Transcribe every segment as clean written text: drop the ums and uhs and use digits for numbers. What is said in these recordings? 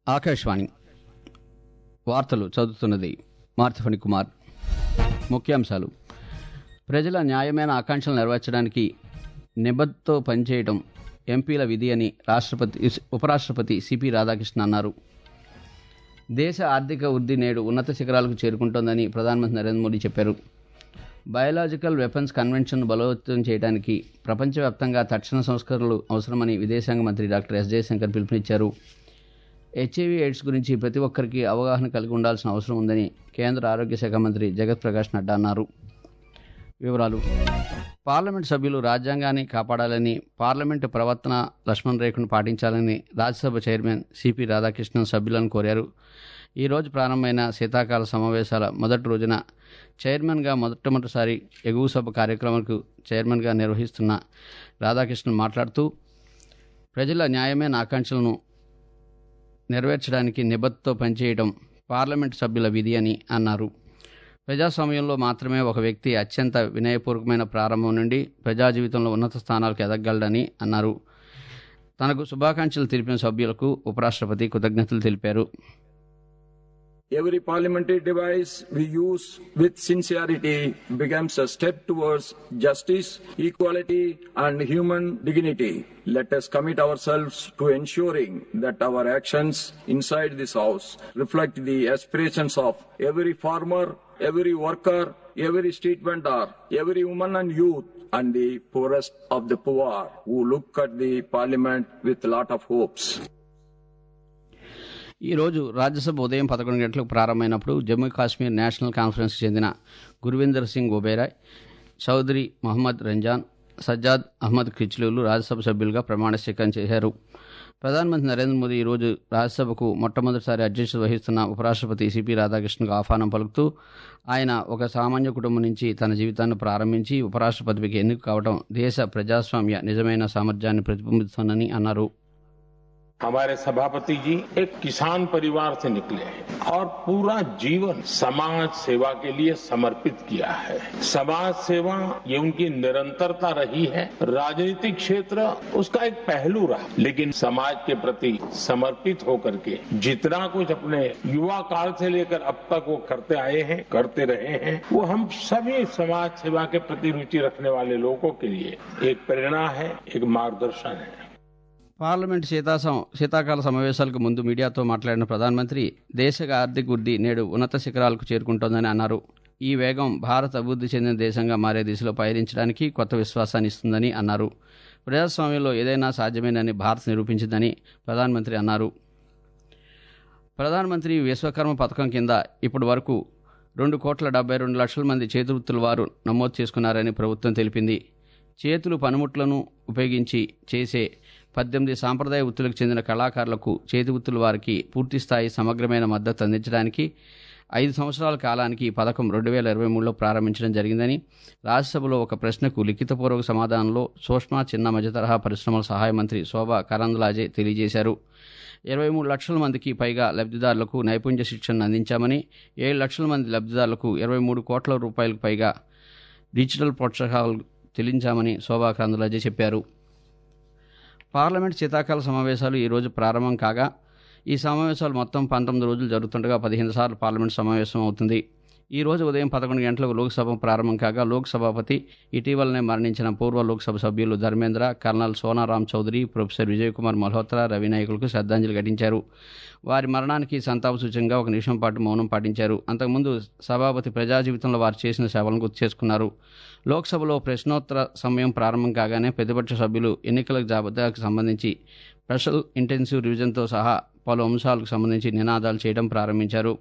ఆకాశవాణి వార్తలు చదువుతున్నది మార్తిఫణి కుమార్. ముఖ్యాంశాలు: ప్రజల న్యాయమైన ఆకాంక్షలు నెరవేర్చడానికి నిబద్ధతతో పనిచేయడం ఎంపీల విధి అని ఉపరాష్ట్రపతి సిపి రాధాకృష్ణన్ అన్నారు. దేశ ఆర్థిక వృద్ధి నేడు ఉన్నత శిఖరాలకు చేరుకుంటోందని ప్రధానమంత్రి నరేంద్ర మోదీ చెప్పారు. బయోలాజికల్ వెపన్స్ కన్వెన్షన్ను బలోపేతం చేయడానికి ప్రపంచవ్యాప్తంగా తక్షణ సంస్కరణలు అవసరమని విదేశాంగ మంత్రి డాక్టర్ ఎస్ జయశంకర్ పిలుపునిచ్చారు. హెచ్ఐవి ఎయిడ్స్ గురించి ప్రతి ఒక్కరికి అవగాహన కలిగి ఉండాల్సిన అవసరం ఉందని కేంద్ర ఆరోగ్య శాఖ మంత్రి జగత్ ప్రకాష్ నడ్డా అన్నారు. వివరాలు: పార్లమెంటు సభ్యులు రాజ్యాంగాన్ని కాపాడాలని, పార్లమెంటు ప్రవర్తన లక్ష్మణ్ రేఖను పాటించాలని రాజ్యసభ చైర్మన్ సిపి రాధాకృష్ణన్ సభ్యులను కోరారు. ఈ రోజు ప్రారంభమైన శీతాకాల సమావేశాల మొదటి రోజున చైర్మన్గా మొట్టమొదటిసారి ఎగువ సభ కార్యక్రమాలకు చైర్మన్గా నిర్వహిస్తున్న రాధాకృష్ణన్ మాట్లాడుతూ, ప్రజల న్యాయమైన ఆకాంక్షలను నెరవేర్చడానికి నిబద్ధతతో పనిచేయడం పార్లమెంటు సభ్యుల విధి అని అన్నారు. ప్రజాస్వామ్యంలో మాత్రమే ఒక వ్యక్తి అత్యంత వినయపూర్వకమైన ప్రారంభం నుండి ప్రజా జీవితంలో ఉన్నత స్థానాలకు ఎదగలడని అన్నారు. తనకు శుభాకాంక్షలు తెలిపిన సభ్యులకు ఉపరాష్ట్రపతి కృతజ్ఞతలు తెలిపారు. Every parliamentary device we use with sincerity becomes a step towards justice, equality and human dignity. Let us commit ourselves to ensuring that our actions inside this house reflect the aspirations of every farmer, every worker, every street vendor, every woman and youth and the poorest of the poor who look at the parliament with a lot of hopes. ఈరోజు రాజ్యసభ ఉదయం 11 గంటలకు ప్రారంభమైనప్పుడు Jammu Kashmir national కాన్ఫరెన్స్కి చెందిన గుర్విందర్ సింగ్ ఒబేరాయ్, చౌదరి మహమ్మద్ రంజాన్, సజ్జాద్ అహ్మద్ ఖిచ్లూలు రాజ్యసభ సభ్యులుగా ప్రమాణ స్వీకారం చేశారు. ప్రధానమంత్రి నరేంద్ర మోదీ ఈరోజు రాజ్యసభకు మొట్టమొదటిసారి అధ్యక్షత వహిస్తున్న ఉపరాష్ట్రపతి సిపి రాధాకృష్ణన్కు ఆహ్వానం పలుకుతూ, ఆయన ఒక సామాన్య కుటుంబం నుంచి తన జీవితాన్ని ప్రారంభించి ఉపరాష్ట్రపతికి ఎన్నిక కావడం దేశ ప్రజాస్వామ్య నిజమైన సామర్థ్యాన్ని ప్రతిబింబిస్తోందని అన్నారు. हमारे सभापति जी एक किसान परिवार से निकले हैं और पूरा जीवन समाज सेवा के लिए समर्पित किया है. समाज सेवा ये उनकी निरंतरता रही है. राजनीतिक क्षेत्र उसका एक पहलू रहा, लेकिन समाज के प्रति समर्पित होकर के जितना कुछ अपने युवा काल से लेकर अब तक वो करते आए हैं, करते रहे हैं, वो हम सभी समाज सेवा के प्रति रुचि रखने वाले लोगों के लिए एक प्रेरणा है, एक मार्गदर्शन है. పార్లమెంటు శీతాకాల సమావేశాలకు ముందు మీడియాతో మాట్లాడిన ప్రధానమంత్రి, దేశ ఆర్థిక వృద్ధి నేడు ఉన్నత శిఖరాలకు చేరుకుంటోందని అన్నారు. ఈ వేగం భారత్ అభివృద్ధి చెందిన దేశంగా మారే దిశలో పయనించడానికి కొత్త విశ్వాసాన్ని ఇస్తుందని అన్నారు. ప్రజాస్వామ్యంలో ఏదైనా సాధ్యమేనని భారత్ నిరూపించిందని ప్రధానమంత్రి అన్నారు. ప్రధానమంత్రి విశ్వకర్మ పథకం కింద ఇప్పటి వరకు 2,72,00,000 మంది చేతివృత్తుల వారు నమోదు చేసుకున్నారని ప్రభుత్వం తెలిపింది. చేతులు పనిముట్లను ఉపయోగించి చేసే 18 సాంప్రదాయ వృత్తులకు చెందిన కళాకారులకు చేతి వృత్తుల వారికి పూర్తిస్థాయి సమగ్రమైన మద్దతు అందించడానికి 5 సంవత్సరాల కాలానికి ఈ పథకం 2023లో ప్రారంభించడం జరిగిందని రాజ్యసభలో ఒక ప్రశ్నకు లిఖితపూర్వక సమాధానంలో సూక్ష్మ చిన్న మధ్యతరహా పరిశ్రమల సహాయ మంత్రి శోభా కరంద్లాజే తెలియజేశారు. 23 లక్షల మందికి పైగా లబ్ధిదారులకు నైపుణ్య శిక్షణను అందించామని, 7 లక్షల మంది లబ్ధిదారులకు 23 కోట్ల రూపాయలకు పైగా డిజిటల్ ప్రోత్సాహాలు చెల్లించామని శోభా కరంద్లాజే చెప్పారు. పార్లమెంట్ శీతాకాల సమావేశాలు ఈరోజు ప్రారంభం కాగా, ఈ సమావేశాలు మొత్తం 19 రోజులు జరుగుతుండగా 15 సార్లు పార్లమెంట్ సమావేశం అవుతుంది. ఈ రోజు ఉదయం 11 గంటలకు లోక్సభ ప్రారంభం కాగా, లోక్సభాపతి ఇటీవలనే మరణించిన పూర్వ లోక్సభ సభ్యులు ధర్మేంద్ర, కర్నల్ సోనారాం చౌదరి, ప్రొఫెసర్ విజయ్ కుమార్ మల్హోత్రా, రవి నాయకులకు శ్రద్ధాంజలి ఘటించారు. వారి మరణానికి సంతాప సూచకంగా 1 నిమిషం పాటు మౌనం పాటించారు. అంతకుముందు సభాపతి ప్రజా జీవితంలో వారు చేసిన సేవలను గుర్తు చేసుకున్నారు. లోక్సభలో ప్రశ్నోత్తర సమయం ప్రారంభం కాగానే ప్రతిపక్ష సభ్యులు ఎన్నికల జాబితాకు సంబంధించి స్పెషల్ ఇంటెన్సివ్ రివిజన్తో సహా పలు అంశాలకు సంబంధించి నినాదాలు చేయడం ప్రారంభించారు.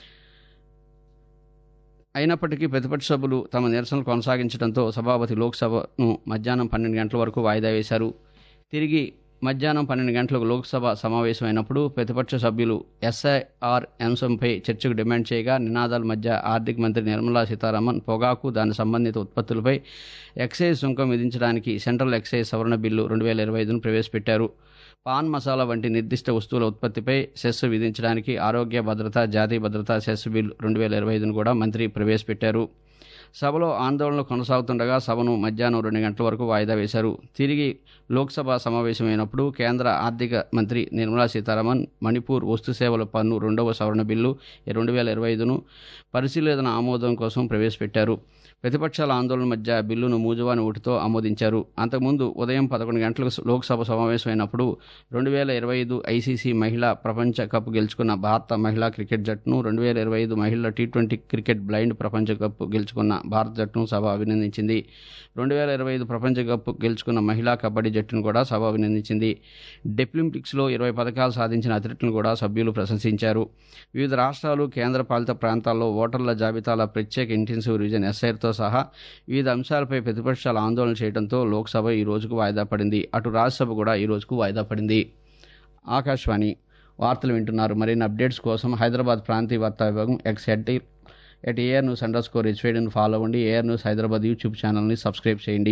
అయినప్పటికీ ప్రతిపక్ష సభ్యులు తమ నిరసనలు కొనసాగించడంతో సభాపతి లోక్సభను మధ్యాహ్నం 12 గంటల వరకు వాయిదా వేశారు. తిరిగి మధ్యాహ్నం 12 గంటలకు లోక్సభ సమావేశమైనప్పుడు ప్రతిపక్ష సభ్యులు ఎస్ఐఆర్ అంశంపై చర్చకు డిమాండ్ చేయగా, నినాదాల మధ్య ఆర్థిక మంత్రి నిర్మలా సీతారామన్ పొగాకు, దాని సంబంధిత ఉత్పత్తులపై ఎక్సైజ్ సుంకం విధించడానికి సెంట్రల్ ఎక్సైజ్ సవరణ బిల్లు 2025ను ప్రవేశపెట్టారు. పాన్ మసాలా వంటి నిర్దిష్ట వస్తువుల ఉత్పత్తిపై సెస్ విధించడానికి ఆరోగ్య భద్రత, జాతీయ భద్రతా సెస్ బిల్ 2025ను కూడా మంత్రి ప్రవేశపెట్టారు. సభలో ఆందోళనలు కొనసాగుతుండగా సభను మధ్యాహ్నం 2 గంటల వరకు వాయిదా వేశారు. తిరిగి లోక్సభ సమావేశమైనప్పుడు కేంద్ర ఆర్థిక మంత్రి నిర్మలా సీతారామన్ మణిపూర్ వస్తు సేవల పన్ను 2వ సవరణ బిల్లు 2025ను పరిశీలన ఆమోదం కోసం ప్రవేశపెట్టారు. ప్రతిపక్షాల ఆందోళన మధ్య బిల్లును మూజువాని ఓటుతో ఆమోదించారు. అంతకుముందు ఉదయం 11 గంటలకు లోక్సభ సమావేశమైనప్పుడు 2025 ఐసీసీ మహిళా ప్రపంచ కప్ గెలుచుకున్న భారత మహిళా క్రికెట్ జట్టును, 2025 మహిళల టీ20 క్రికెట్ బ్లైండ్ ప్రపంచ కప్ గెలుచుకున్న భారత జట్టును సభ అభినందించింది. 2025 ప్రపంచ కప్ గెలుచుకున్న మహిళా కబడ్డీ జట్టును కూడా సభ అభినందించింది. డెఫ్లింపిక్స్లో 20 పథకాలు సాధించిన అథ్లెట్లను కూడా సభ్యులు ప్రశంసించారు. వివిధ రాష్ట్రాలు, కేంద్రపాలిత ప్రాంతాల్లో ఓటర్ల జాబితాల ప్రత్యేక ఇంటెన్సివ్ రివిజన్ ఎస్ఐఆర్తో సహా వివిధ అంశాలపై ప్రతిపక్షాలు ఆందోళన చేయడంతో లోక్సభ ఈ రోజుకు వాయిదా పడింది. అటు రాజ్యసభ కూడా ఈ రోజుకు వాయిదా పడింది. ఆకాశవాణి వార్తలు వింటున్నారు. మరిన్ని అప్డేట్స్ కోసం హైదరాబాద్ ప్రాంతీయ వార్తా విభాగం ఎక్స్ @ARNews_HYDను ఫాలో అవ్వండి. AR న్యూస్ హైదరాబాద్ యూట్యూబ్ ఛానల్ని సబ్స్క్రైబ్ చేయండి.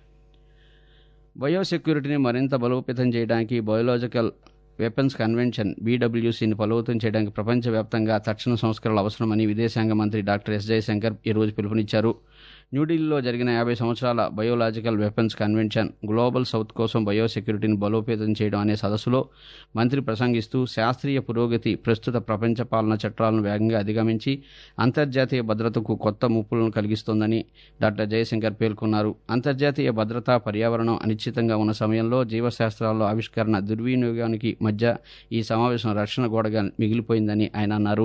బయోసెక్యూరిటీని మరింత బలోపేతం చేయడానికి బయోలాజికల్ వెపన్స్ కన్వెన్షన్ BWCని బలోపేతం చేయడానికి ప్రపంచవ్యాప్తంగా తక్షణ సంస్కరణలు అవసరమని విదేశాంగ మంత్రి డాక్టర్ ఎస్ జయశంకర్ ఈరోజు పిలుపునిచ్చారు. న్యూఢిల్లీలో జరిగిన 50 సంవత్సరాల biological weapons convention global south కోసం బయోసెక్యూరిటీని బలోపేతం చేయడం అనే సదస్సులో మంత్రి ప్రసంగిస్తూ శాస్త్రీయ పురోగతి ప్రస్తుత ప్రపంచ పాలన చట్టాలను వేగంగా అధిగమించి అంతర్జాతీయ భద్రతకు కొత్త ముప్పులను కలిగిస్తోందని డాక్టర్ జయశంకర్ పేర్కొన్నారు. అంతర్జాతీయ భద్రత, పర్యావరణం అనిశ్చితంగా ఉన్న సమయంలో జీవశాస్త్రాల్లో ఆవిష్కరణ దుర్వినియోగానికి మధ్య ఈ సమావేశం రక్షణ గోడగా మిగిలిపోయిందని ఆయన అన్నారు.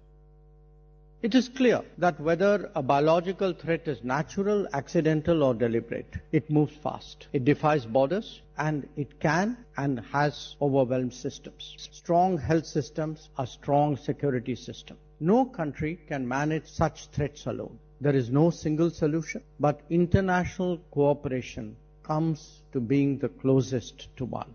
It is clear that whether a biological threat is natural, accidental or deliberate, it moves fast. It defies borders and it can and has overwhelmed systems. Strong health systems are strong security systems. No country can manage such threats alone. There is no single solution, but international cooperation comes to being the closest to one.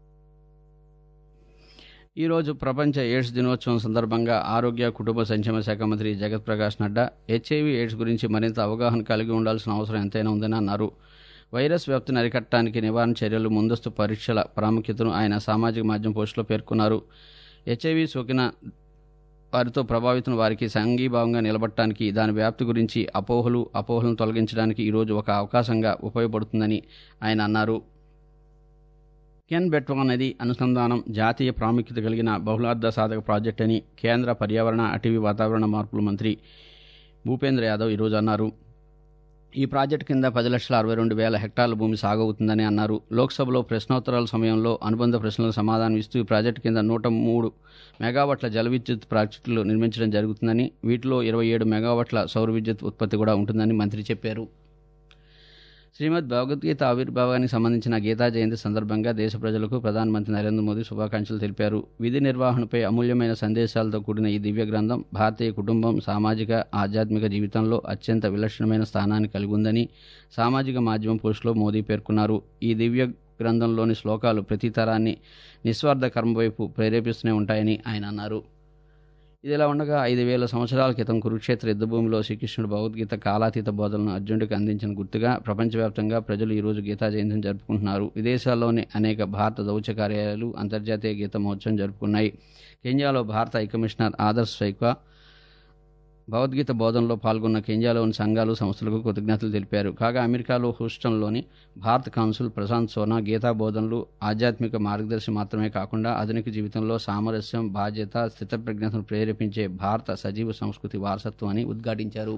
ఈరోజు ప్రపంచ AIDS దినోత్సవం సందర్భంగా ఆరోగ్య కుటుంబ సంక్షేమ శాఖ మంత్రి జగత్ ప్రకాష్ నడ్డా హెచ్ఐవి ఎయిడ్స్ గురించి మరింత అవగాహన కలిగి ఉండాల్సిన అవసరం ఎంతైనా ఉందని అన్నారు. వైరస్ వ్యాప్తిని అరికట్టడానికి నివారణ చర్యలు, ముందస్తు పరీక్షల ప్రాముఖ్యతను ఆయన సామాజిక మాధ్యమం పోస్టులో పేర్కొన్నారు. హెచ్ఐవి సోకిన వారితో ప్రభావితం వారికి సంఘీభావంగా నిలబడటానికి, దాని వ్యాప్తి గురించి అపోహలను తొలగించడానికి ఈరోజు ఒక అవకాశంగా ఉపయోగపడుతుందని ఆయన అన్నారు. కెన్ బెట్వా నది అనుసంధానం జాతీయ ప్రాముఖ్యత కలిగిన బహుళార్థ సాధక ప్రాజెక్టు అని కేంద్ర పర్యావరణ, అటవీ, వాతావరణ మార్పుల మంత్రి భూపేంద్ర యాదవ్ ఈరోజు అన్నారు. ఈ ప్రాజెక్టు కింద 10,62,000 హెక్టార్ల భూమి సాగవుతుందని అన్నారు. లోక్సభలో ప్రశ్నోత్తరాల సమయంలో అనుబంధ ప్రశ్నలకు సమాధానం ఇస్తూ ఈ ప్రాజెక్టు కింద 103 మెగావాట్ల జల విద్యుత్ ప్రాజెక్టులు నిర్మించడం జరుగుతుందని, వీటిలో 27 మెగావాట్ల సౌర విద్యుత్ ఉత్పత్తి కూడా ఉంటుందని మంత్రి చెప్పారు. శ్రీమద్ భగవద్గీత ఆవిర్భావానికి సంబంధించిన గీతా జయంతి సందర్భంగా దేశ ప్రజలకు ప్రధానమంత్రి నరేంద్ర మోదీ శుభాకాంక్షలు తెలిపారు. విధి నిర్వహణపై అమూల్యమైన సందేశాలతో కూడిన ఈ దివ్య గ్రంథం భారతీయ కుటుంబం, సామాజిక, ఆధ్యాత్మిక జీవితంలో అత్యంత విలక్షణమైన స్థానాన్ని కలిగి ఉందని సామాజిక మాధ్యమం పోస్టులో మోదీ పేర్కొన్నారు. ఈ దివ్య గ్రంథంలోని శ్లోకాలు ప్రతి తరాన్ని నిస్వార్థ కర్మ వైపు ప్రేరేపిస్తూనే ఉంటాయని ఆయన అన్నారు. ఇదిలా ఉండగా 5,000 సంవత్సరాల క్రితం కురుక్షేత్ర యుద్ధభూమిలో శ్రీకృష్ణుడు భగవద్గీత కాలాతీత బోధనలను అర్జునుడికి అందించిన గుర్తుగా ప్రపంచవ్యాప్తంగా ప్రజలు ఈరోజు గీతా జయంతిని జరుపుకుంటున్నారు. విదేశాల్లోని అనేక భారత దౌత్య కార్యాలయాలు అంతర్జాతీయ గీత మహోత్సవం జరుపుకున్నాయి. కెన్యాలో భారత హైకమిషనర్ ఆదర్శ్ సైక్వా భగవద్గీత బోధనలో పాల్గొన్న కెన్యాలోని సంఘాలు, సంస్థలకు కృతజ్ఞతలు తెలిపారు. కాగా అమెరికాలో హూస్టన్లోని భారత కౌన్సిల్ ప్రశాంత్ సోనా గీతా బోధనలు ఆధ్యాత్మిక మార్గదర్శి మాత్రమే కాకుండా ఆధునిక జీవితంలో సామరస్యం, బాధ్యత, స్థితప్రజ్ఞతను ప్రేరేపించే భారత సజీవ సంస్కృతి వారసత్వం అని ఉద్ఘాటించారు.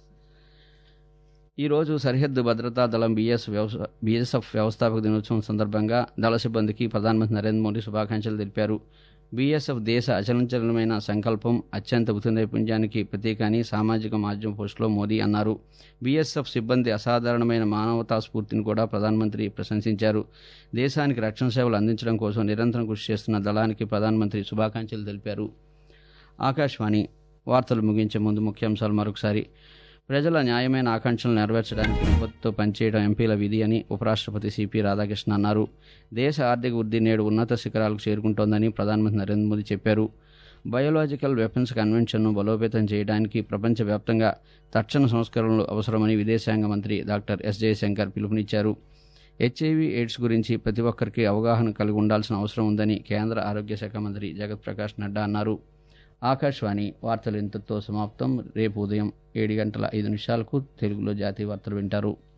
ఈరోజు సరిహద్దు భద్రతా దళం బీఎస్ఎఫ్ వ్యవస్థాపక దినోత్సవం సందర్భంగా దళ సిబ్బందికి ప్రధానమంత్రి నరేంద్ర మోదీ శుభాకాంక్షలు తెలిపారు. బీఎస్ఎఫ్ దేశ అచంచలమైన సంకల్పం, అత్యంత వృత్తి నైపుణ్యానికి ప్రతీక అని సామాజిక మాధ్యమం పోస్టులో మోదీ అన్నారు. బీఎస్ఎఫ్ సిబ్బంది అసాధారణమైన మానవతా స్ఫూర్తిని కూడా ప్రధానమంత్రి ప్రశంసించారు. దేశానికి రక్షణ సేవలు అందించడం కోసం నిరంతరం కృషి చేస్తున్న దళానికి ప్రధానమంత్రి శుభాకాంక్షలు తెలిపారు. ఆకాశవాణి వార్తలు ముగించే ముందు ముఖ్యాంశాలు మరొకసారి. ప్రజల న్యాయమైన ఆకాంక్షలు నెరవేర్చడానికి నిబద్ధతతో పనిచేయడం ఎంపీల విధి అని ఉపరాష్ట్రపతి సిపి రాధాకృష్ణ అన్నారు. దేశ ఆర్థిక వృద్ధి నేడు ఉన్నత శిఖరాలకు చేరుకుంటోందని ప్రధానమంత్రి నరేంద్ర మోదీ చెప్పారు. బయోలాజికల్ వెపన్స్ కన్వెన్షన్ను బలోపేతం చేయడానికి ప్రపంచవ్యాప్తంగా తక్షణ సంస్కరణలు అవసరమని విదేశాంగ మంత్రి డాక్టర్ ఎస్ జయశంకర్ పిలుపునిచ్చారు. హెచ్ఐవి ఎయిడ్స్ గురించి ప్రతి ఒక్కరికి అవగాహన కలిగి ఉండాల్సిన అవసరం ఉందని కేంద్ర ఆరోగ్య శాఖ మంత్రి జగత్ ప్రకాష్ నడ్డా అన్నారు. ఆకాశవాణి వార్తలు ఇంతతో సమాప్తం. రేపు ఉదయం 7 గంటల 5 నిమిషాలకు తెలుగులో జాతీయ వార్తలు వింటారు.